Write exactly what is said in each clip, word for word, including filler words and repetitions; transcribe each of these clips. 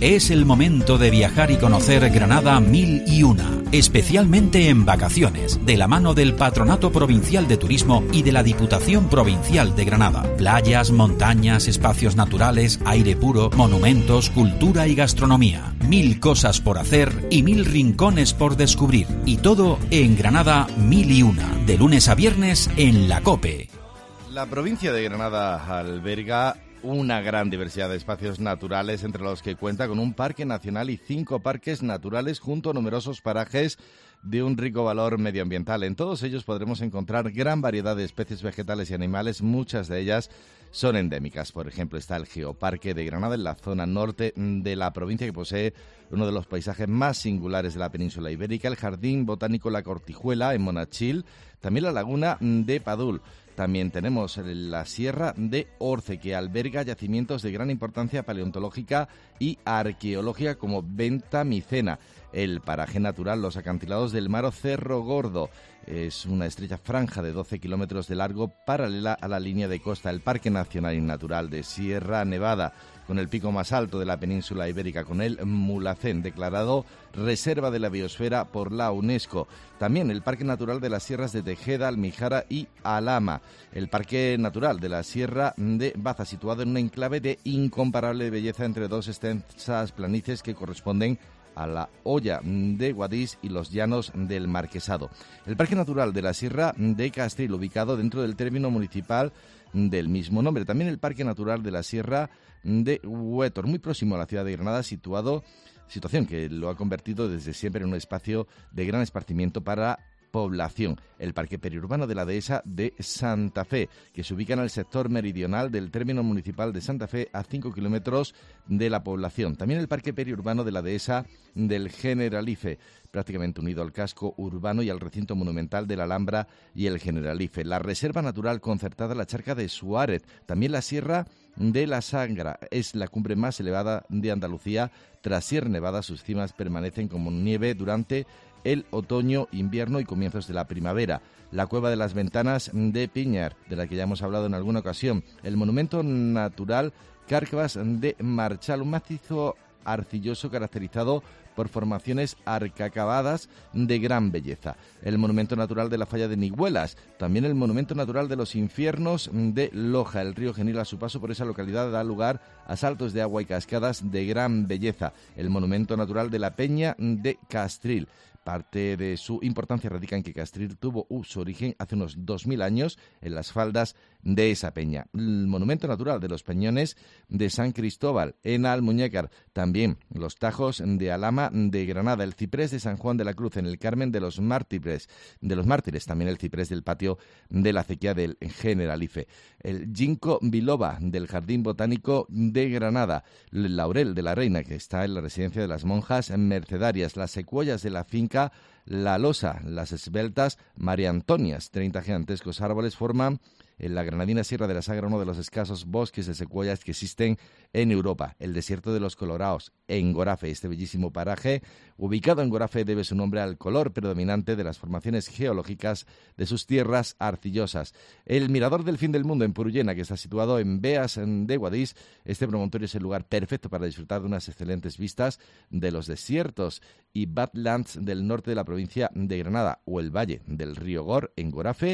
Es el momento de viajar y conocer Granada mil y una, especialmente en vacaciones, de la mano del Patronato Provincial de Turismo y de la Diputación Provincial de Granada. Playas, montañas, espacios naturales, aire puro, monumentos, cultura y gastronomía. Mil cosas por hacer y mil rincones por descubrir. Y todo en Granada mil y una, de lunes a viernes en la COPE. La provincia de Granada alberga una gran diversidad de espacios naturales, entre los que cuenta con un parque nacional y cinco parques naturales junto a numerosos parajes de un rico valor medioambiental. En todos ellos podremos encontrar gran variedad de especies vegetales y animales, muchas de ellas son endémicas. Por ejemplo, está el Geoparque de Granada en la zona norte de la provincia, que posee uno de los paisajes más singulares de la península ibérica, el Jardín Botánico La Cortijuela en Monachil, también la Laguna de Padul. También tenemos la Sierra de Orce, que alberga yacimientos de gran importancia paleontológica y arqueológica como Venta Micena. El paraje natural Los Acantilados del Mar o Cerro Gordo. Es una estrecha franja de doce kilómetros de largo paralela a la línea de costa. El Parque Nacional y Natural de Sierra Nevada, con el pico más alto de la península ibérica, con el Mulhacén, declarado Reserva de la Biosfera por la UNESCO. También el Parque Natural de las Sierras de Tejeda, Almijara y Alhama. El Parque Natural de la Sierra de Baza, situado en un enclave de incomparable belleza entre dos extensas planicies que corresponden a la Hoya de Guadix y los llanos del Marquesado. El Parque Natural de la Sierra de Castril, ubicado dentro del término municipal del mismo nombre. También el Parque Natural de la Sierra de Huétor, muy próximo a la ciudad de Granada, situado, situación que lo ha convertido desde siempre en un espacio de gran esparcimiento para población. El Parque Periurbano de la Dehesa de Santa Fe, que se ubica en el sector meridional del término municipal de Santa Fe, a cinco kilómetros de la población. También el Parque Periurbano de la Dehesa del Generalife, prácticamente unido al casco urbano y al recinto monumental de la Alhambra y el Generalife. La Reserva Natural Concertada La Charca de Suárez, también la Sierra de la Sangra, es la cumbre más elevada de Andalucía. Tras Sierra Nevada, sus cimas permanecen como nieve durante el otoño, invierno y comienzos de la primavera. La Cueva de las Ventanas de Piñar, de la que ya hemos hablado en alguna ocasión. El monumento natural Cárcavas de Marchal, un macizo arcilloso caracterizado por formaciones arcacavadas de gran belleza. El monumento natural de la Falla de Niguelas, también el monumento natural de los infiernos de Loja. El río Genil, a su paso por esa localidad, da lugar a saltos de agua y cascadas de gran belleza. El monumento natural de la Peña de Castril. Parte de su importancia radica en que Castril tuvo su origen hace unos dos mil años en las faldas de esa peña. El monumento natural de los Peñones de San Cristóbal en Almuñécar. También los Tajos de Alhama de Granada. El ciprés de San Juan de la Cruz en el Carmen de los Mártires. De los Mártires. También el ciprés del patio de la acequia del Generalife. El Ginkgo biloba del Jardín Botánico de Granada. El laurel de la Reina, que está en la residencia de las monjas mercedarias. Las secuoyas de la finca La Losa, las esbeltas María Antonias. treinta gigantescos árboles forman en la granadina Sierra de la Sagra uno de los escasos bosques de secuoyas que existen en Europa. El desierto de los Coloraos, en Gorafe. Este bellísimo paraje, ubicado en Gorafe, debe su nombre al color predominante de las formaciones geológicas de sus tierras arcillosas. El Mirador del Fin del Mundo en Purullena, que está situado en Beas de Guadix. Este promontorio es el lugar perfecto para disfrutar de unas excelentes vistas de los desiertos y badlands del norte de la provincia de Granada, o el Valle del Río Gor en Gorafe.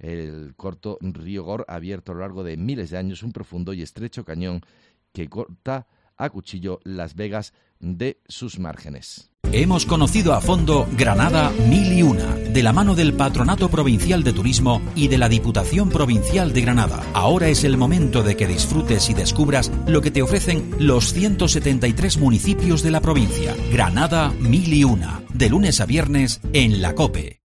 El corto río Gor, abierto a lo largo de miles de años, un profundo y estrecho cañón que corta a cuchillo las vegas de sus márgenes. Hemos conocido a fondo Granada mil y una, de la mano del Patronato Provincial de Turismo y de la Diputación Provincial de Granada. Ahora es el momento de que disfrutes y descubras lo que te ofrecen los ciento setenta y tres municipios de la provincia. Granada mil y una, de lunes a viernes en la COPE.